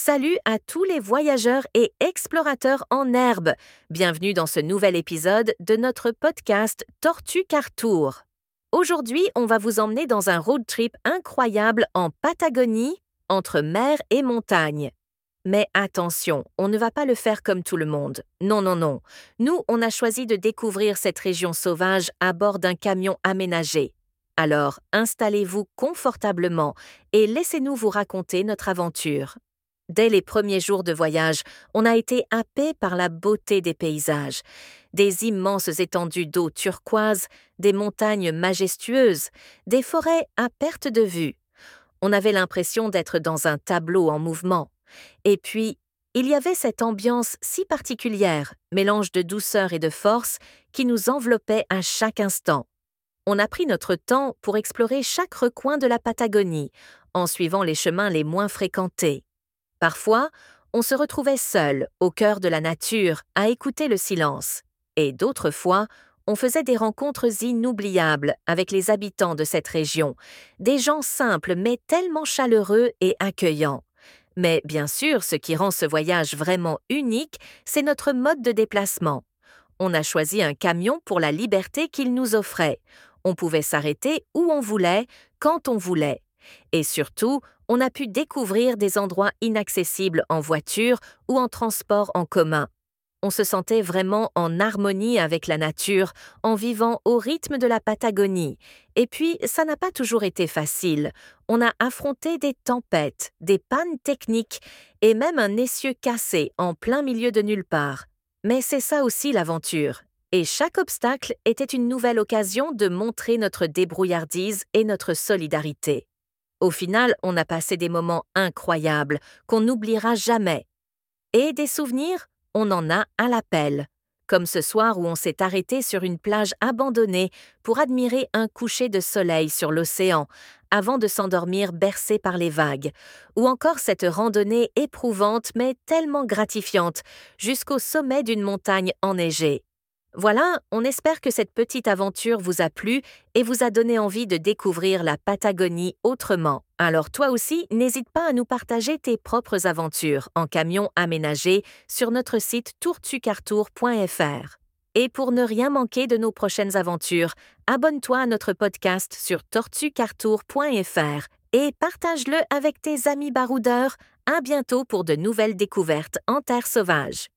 Salut à tous les voyageurs et explorateurs en herbe. Bienvenue dans ce nouvel épisode de notre podcast Tortue Car Tour. Aujourd'hui, on va vous emmener dans un road trip incroyable en Patagonie, entre mer et montagne. Mais attention, on ne va pas le faire comme tout le monde. Non, non, non. Nous, on a choisi de découvrir cette région sauvage à bord d'un camion aménagé. Alors, installez-vous confortablement et laissez-nous vous raconter notre aventure. Dès les premiers jours de voyage, on a été happé par la beauté des paysages. Des immenses étendues d'eau turquoise, des montagnes majestueuses, des forêts à perte de vue. On avait l'impression d'être dans un tableau en mouvement. Et puis, il y avait cette ambiance si particulière, mélange de douceur et de force, qui nous enveloppait à chaque instant. On a pris notre temps pour explorer chaque recoin de la Patagonie, en suivant les chemins les moins fréquentés. Parfois, on se retrouvait seul, au cœur de la nature, à écouter le silence. Et d'autres fois, on faisait des rencontres inoubliables avec les habitants de cette région, des gens simples mais tellement chaleureux et accueillants. Mais bien sûr, ce qui rend ce voyage vraiment unique, c'est notre mode de déplacement. On a choisi un camion pour la liberté qu'il nous offrait. On pouvait s'arrêter où on voulait, quand on voulait. Et surtout, on a pu découvrir des endroits inaccessibles en voiture ou en transport en commun. On se sentait vraiment en harmonie avec la nature, en vivant au rythme de la Patagonie. Et puis, ça n'a pas toujours été facile. On a affronté des tempêtes, des pannes techniques et même un essieu cassé en plein milieu de nulle part. Mais c'est ça aussi l'aventure. Et chaque obstacle était une nouvelle occasion de montrer notre débrouillardise et notre solidarité. Au final, on a passé des moments incroyables qu'on n'oubliera jamais. Et des souvenirs, on en a à l'appel. Comme ce soir où on s'est arrêté sur une plage abandonnée pour admirer un coucher de soleil sur l'océan, avant de s'endormir bercé par les vagues. Ou encore cette randonnée éprouvante mais tellement gratifiante, jusqu'au sommet d'une montagne enneigée. Voilà, on espère que cette petite aventure vous a plu et vous a donné envie de découvrir la Patagonie autrement. Alors toi aussi, n'hésite pas à nous partager tes propres aventures en camion aménagé sur notre site tortuecartour.fr. Et pour ne rien manquer de nos prochaines aventures, abonne-toi à notre podcast sur tortuecartour.fr et partage-le avec tes amis baroudeurs. À bientôt pour de nouvelles découvertes en terre sauvage.